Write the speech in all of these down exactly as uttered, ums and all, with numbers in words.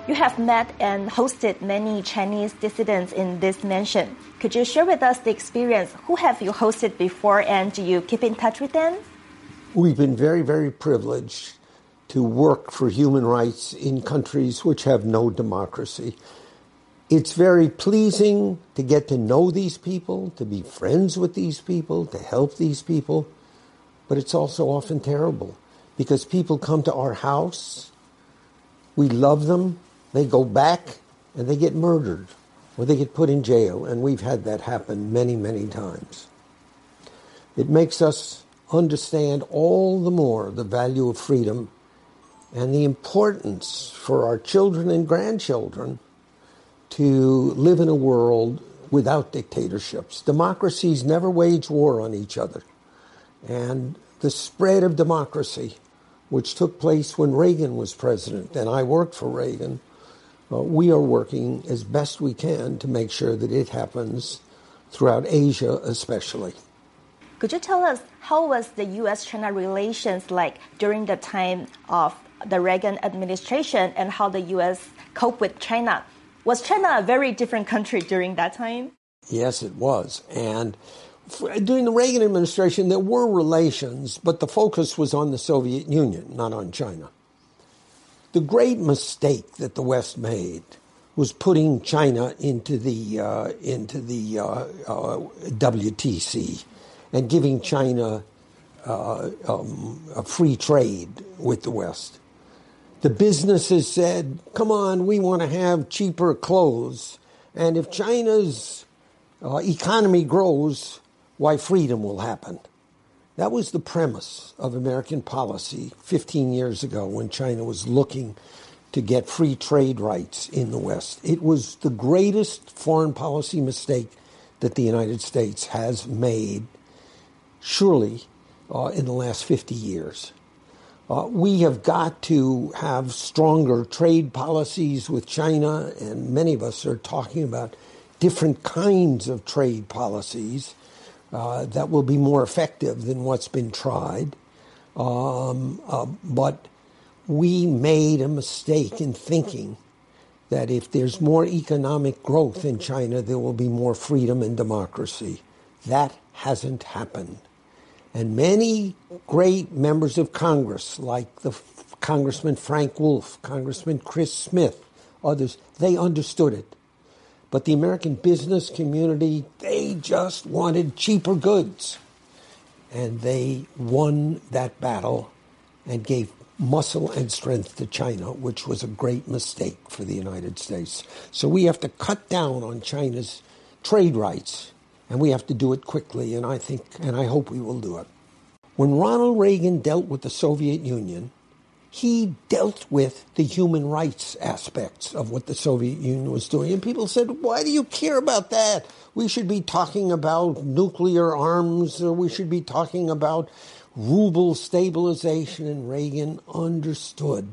You have met and hosted many Chinese dissidents in this mansion. Could you share with us the experience? Who have you hosted before, and do you keep in touch with them? We've been very, very privileged to work for human rights in countries which have no democracy. It's very pleasing to get to know these people, to be friends with these people, to help these people. But it's also often terrible because people come to our house, we love them, they go back, and they get murdered or they get put in jail. And we've had that happen many, many times. It makes us understand all the more the value of freedom and the importance for our children and grandchildren to live in a world without dictatorships. Democracies never wage war on each other. And the spread of democracy, which took place when Reagan was president, and I worked for Reagan, uh, we are working as best we can to make sure that it happens throughout Asia especially. Could you tell us how was the U S China relations like during the time of the Reagan administration and how the U S coped with China? Was China a very different country during that time? Yes, it was. And during the Reagan administration, there were relations, but the focus was on the Soviet Union, not on China. The great mistake that the West made was putting China into the uh, into the uh, uh, W T C and giving China uh, um, a free trade with the West. The businesses said, come on, we want to have cheaper clothes. And if China's uh, economy grows, why, freedom will happen. That was the premise of American policy fifteen years ago when China was looking to get free trade rights in the West. It was the greatest foreign policy mistake that the United States has made, surely, uh, in the last fifty years. Uh, we have got to have stronger trade policies with China, and many of us are talking about different kinds of trade policies uh, that will be more effective than what's been tried. Um, uh, but we made a mistake in thinking that if there's more economic growth in China, there will be more freedom and democracy. That hasn't happened. And many great members of Congress, like the F- Congressman Frank Wolf, Congressman Chris Smith, others, they understood it. But the American business community, they just wanted cheaper goods. And they won that battle and gave muscle and strength to China, which was a great mistake for the United States. So we have to cut down on China's trade rights. And we have to do it quickly, and I think, and I hope we will do it. When Ronald Reagan dealt with the Soviet Union, he dealt with the human rights aspects of what the Soviet Union was doing. And people said, why do you care about that? We should be talking about nuclear arms, or we should be talking about ruble stabilization. And Reagan understood,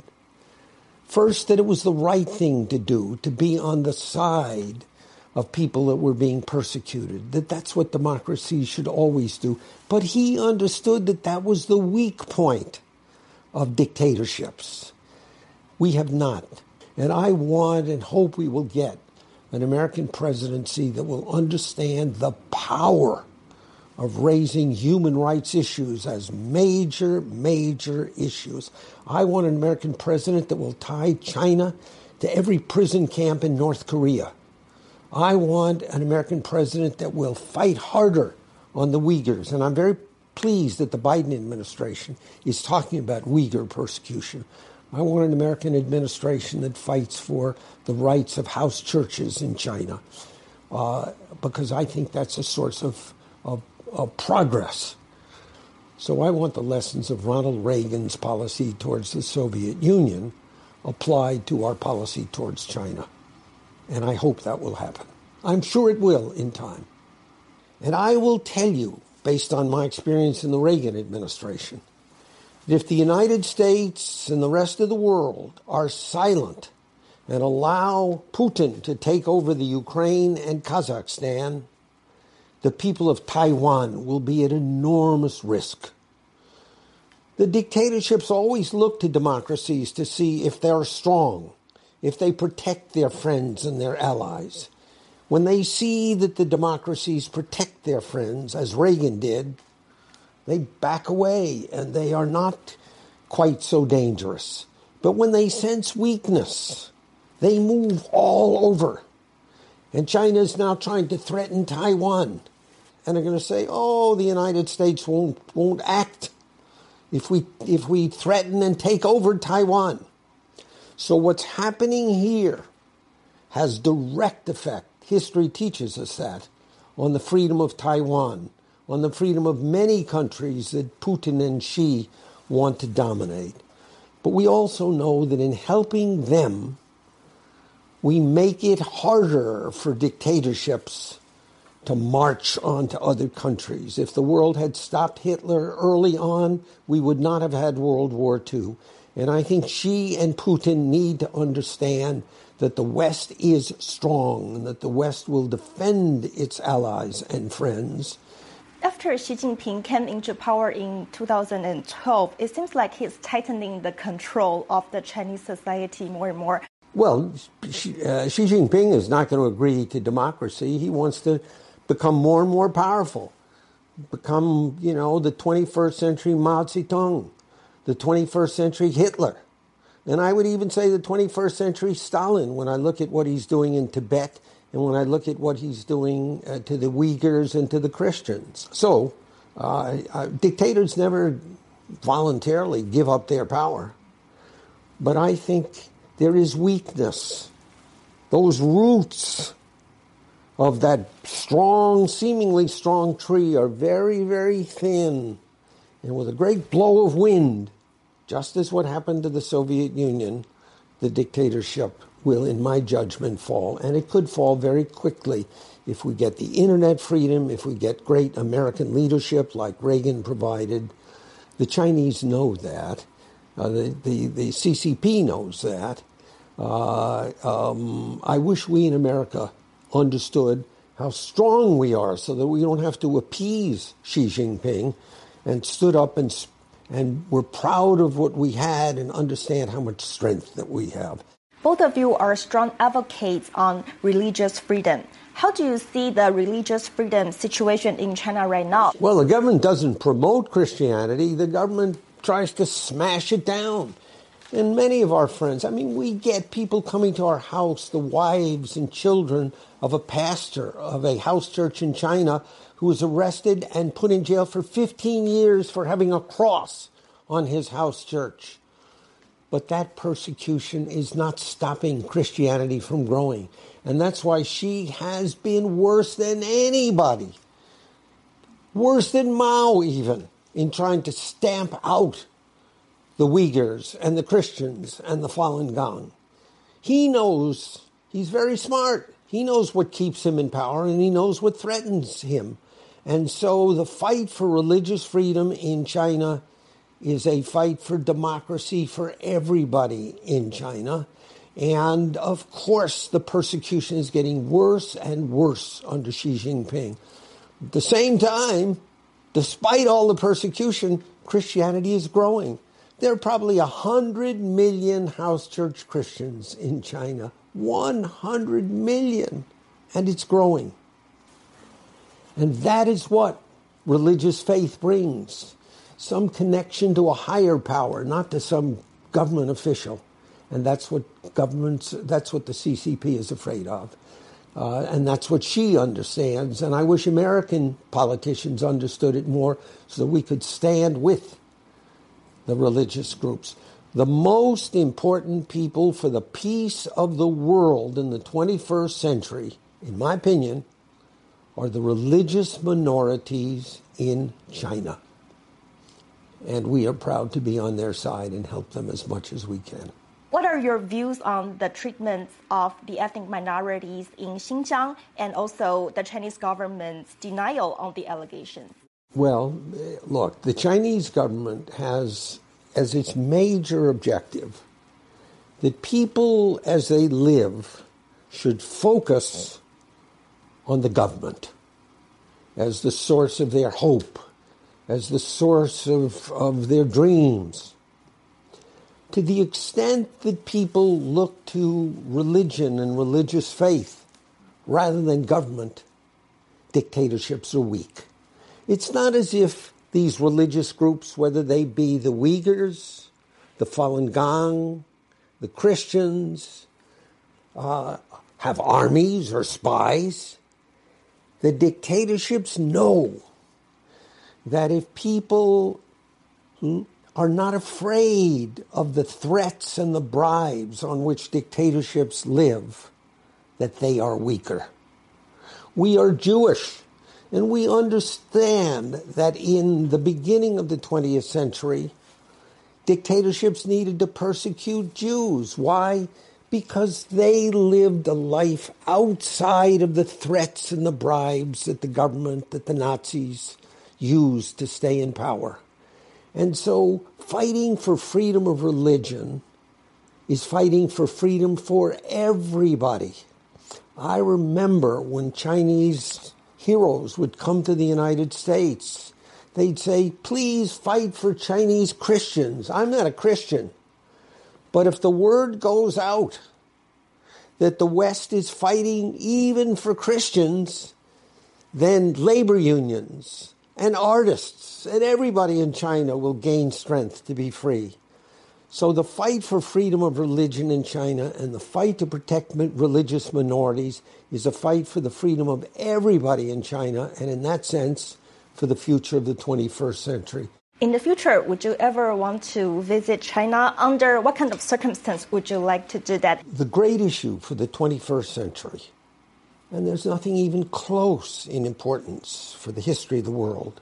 first, that it was the right thing to do, to be on the side of people that were being persecuted, that that's what democracy should always do. But he understood that that was the weak point of dictatorships. We have not. And I want and hope we will get an American presidency that will understand the power of raising human rights issues as major, major issues. I want an American president that will tie China to every prison camp in North Korea. I want an American president that will fight harder on the Uyghurs. And I'm very pleased that the Biden administration is talking about Uyghur persecution. I want an American administration that fights for the rights of house churches in China, uh, because I think that's a source of, of, of progress. So I want the lessons of Ronald Reagan's policy towards the Soviet Union applied to our policy towards China. And I hope that will happen. I'm sure it will in time. And I will tell you, based on my experience in the Reagan administration, that if the United States and the rest of the world are silent and allow Putin to take over the Ukraine and Kazakhstan, the people of Taiwan will be at enormous risk. The dictatorships always look to democracies to see if they're strong. if they protect their friends and their allies, when they see that the democracies protect their friends, as Reagan did, they back away and they are not quite so dangerous. But when they sense weakness, they move all over. And China is now trying to threaten Taiwan. And they're going to say, oh, the United States won't won't act if we if we threaten and take over Taiwan. So what's happening here has direct effect. History teaches us that on the freedom of Taiwan, on the freedom of many countries that Putin and Xi want to dominate. But we also know that in helping them, we make it harder for dictatorships to march on to other countries. If the world had stopped Hitler early on, we would not have had World War Two. And I think Xi and Putin need to understand that the West is strong and that the West will defend its allies and friends. After Xi Jinping came into power in two thousand twelve, it seems like he's tightening the control of the Chinese society more and more. Well, Xi, uh, Xi Jinping is not going to agree to democracy. He wants to become more and more powerful, become, you know, the twenty-first century Mao Zedong, the twenty-first century Hitler. And I would even say the twenty-first century Stalin when I look at what he's doing in Tibet and when I look at what he's doing uh, to the Uyghurs and to the Christians. So uh, uh, dictators never voluntarily give up their power. But I think there is weakness. Those roots of that strong, seemingly strong tree are very, very thin. And with a great blow of wind, just as what happened to the Soviet Union, the dictatorship will, in my judgment, fall. And it could fall very quickly if we get the internet freedom, if we get great American leadership like Reagan provided. The Chinese know that. Uh, the, the, the C C P knows that. Uh, um, I wish we in America understood how strong we are so that we don't have to appease Xi Jinping and stood up and and we're proud of what we had and understand how much strength that we have. Both of you are strong advocates on religious freedom. How do you see the religious freedom situation in China right now? Well, the government doesn't promote Christianity. The government tries to smash it down. And many of our friends, I mean, we get people coming to our house, the wives and children of a pastor of a house church in China who was arrested and put in jail for fifteen years for having a cross on his house church. But that persecution is not stopping Christianity from growing. And that's why Xi has been worse than anybody, worse than Mao even, in trying to stamp out the Uyghurs and the Christians and the Falun Gong. He knows, he's very smart. He knows what keeps him in power and he knows what threatens him. And so the fight for religious freedom in China is a fight for democracy for everybody in China. And of course, the persecution is getting worse and worse under Xi Jinping. At the same time, despite all the persecution, Christianity is growing. There are probably one hundred million house church Christians in China. one hundred million. And it's growing. And that is what religious faith brings. Some connection to a higher power, not to some government official. And that's what governments, that's what the C C P is afraid of. Uh, and that's what Xi understands. And I wish American politicians understood it more so that we could stand with the religious groups. The most important people for the peace of the world in the twenty-first century, in my opinion, are the religious minorities in China. And we are proud to be on their side and help them as much as we can. What are your views on the treatment of the ethnic minorities in Xinjiang and also the Chinese government's denial on the allegations? Well, look, the Chinese government has as its major objective that people as they live should focus on the government as the source of their hope, as the source of, of their dreams. To the extent that people look to religion and religious faith rather than government, dictatorships are weak. It's not as if these religious groups, whether they be the Uyghurs, the Falun Gong, the Christians, uh, have armies or spies. The dictatorships know that if people are not afraid of the threats and the bribes on which dictatorships live, that they are weaker. We are Jewish, and we understand that in the beginning of the twentieth century, dictatorships needed to persecute Jews. Why? Because they lived a life outside of the threats and the bribes that the government, that the Nazis used to stay in power. And so fighting for freedom of religion is fighting for freedom for everybody. I remember when Chinese heroes would come to the United States, they'd say, please fight for Chinese Christians. I'm not a Christian. But if the word goes out that the West is fighting even for Christians, then labor unions and artists and everybody in China will gain strength to be free. So the fight for freedom of religion in China and the fight to protect religious minorities is a fight for the freedom of everybody in China, and in that sense, for the future of the twenty-first century. In the future, would you ever want to visit China? Under what kind of circumstance would you like to do that? The great issue for the twenty-first century, and there's nothing even close in importance for the history of the world,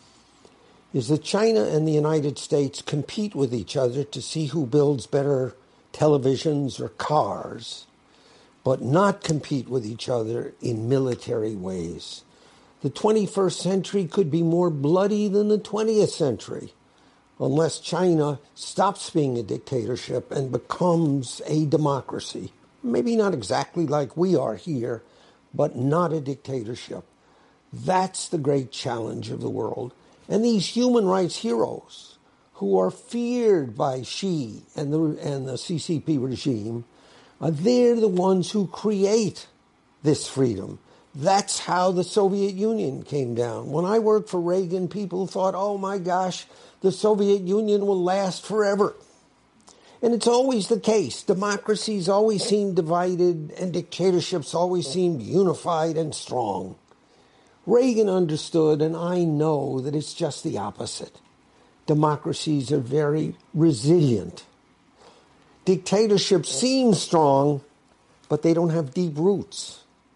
is that China and the United States compete with each other to see who builds better televisions or cars, but not compete with each other in military ways. The twenty-first century could be more bloody than the twentieth century unless China stops being a dictatorship and becomes a democracy. Maybe not exactly like we are here, but not a dictatorship. That's the great challenge of the world. And these human rights heroes who are feared by Xi and the, and the C C P regime, uh, they're the ones who create this freedom. That's how the Soviet Union came down. When I worked for Reagan, people thought, oh my gosh, the Soviet Union will last forever. And it's always the case. Democracies always seem divided and dictatorships always seem unified and strong. Reagan understood, and I know that it's just the opposite. Democracies are very resilient. Dictatorships seem strong, but they don't have deep roots.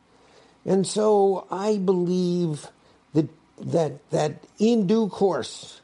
And so I believe that that that in due course,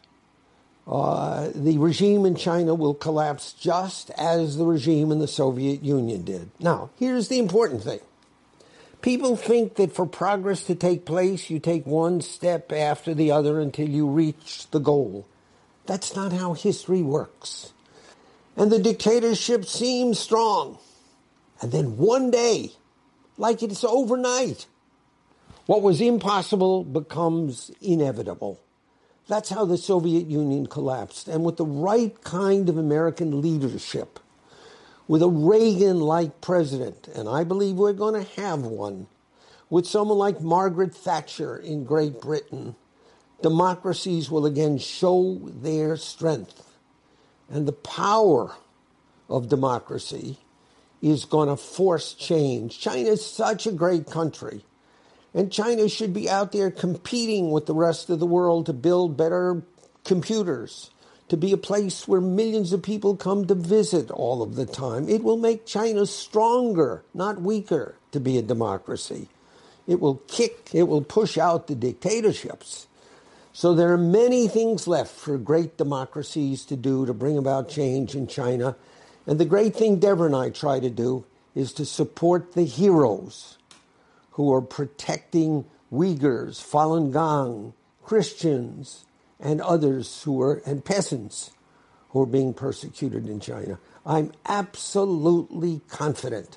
uh, the regime in China will collapse just as the regime in the Soviet Union did. Now, here's the important thing. People think that for progress to take place, you take one step after the other until you reach the goal. That's not how history works. And the dictatorship seems strong. And then one day, like it's overnight, what was impossible becomes inevitable. That's how the Soviet Union collapsed. And with the right kind of American leadership, with a Reagan-like president, and I believe we're going to have one, with someone like Margaret Thatcher in Great Britain, democracies will again show their strength. And the power of democracy is going to force change. China is such a great country. And China should be out there competing with the rest of the world to build better computers, to be a place where millions of people come to visit all of the time. It will make China stronger, not weaker, to be a democracy. It will kick, it will push out the dictatorships. So there are many things left for great democracies to do to bring about change in China. And the great thing Deborah and I try to do is to support the heroes who are protecting Uyghurs, Falun Gong, Christians, and others who are, and peasants who are being persecuted in China. I'm absolutely confident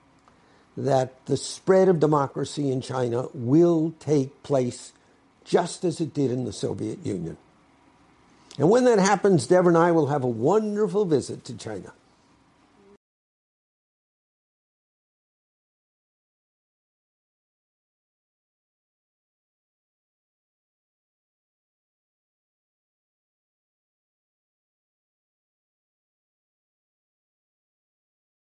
that the spread of democracy in China will take place just as it did in the Soviet Union. And when that happens, Deborah and I will have a wonderful visit to China.